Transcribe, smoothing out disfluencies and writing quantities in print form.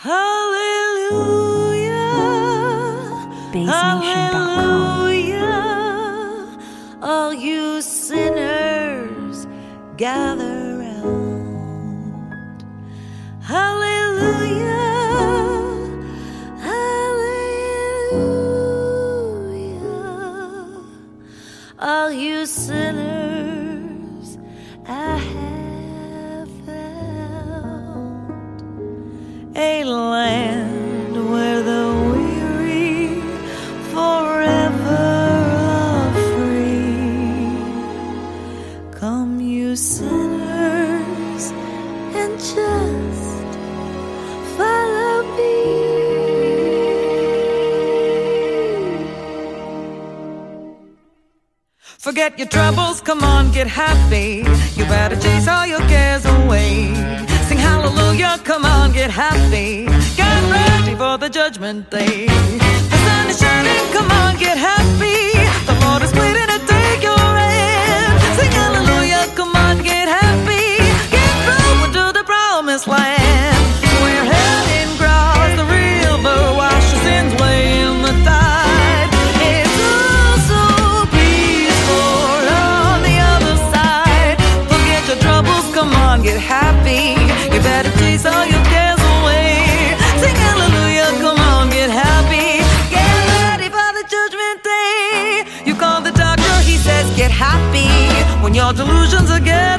Hallelujah, all you sinners gather round. Hallelujah, hallelujah, all you sinners I have found. A land where the weary forever are free. Come, you sinners, and just follow me. Forget your troubles, come on, get happy. You better chase all your cares away. Sing hallelujah, come on, get happy. Get ready for the judgment day. The sun is shining, come on, get happy. The Lord is waiting to take your hand. Sing hallelujah, come on, get happy. Get through to the promised land. We're heading across the river, wash your sins away in the tide. It's all so peaceful on the other side. Forget your troubles, come on, get happy. You better chase all your cares away. Sing hallelujah, come on, get happy. Get ready for the judgment day. You call the doctor, he says get happy. When your delusions are getting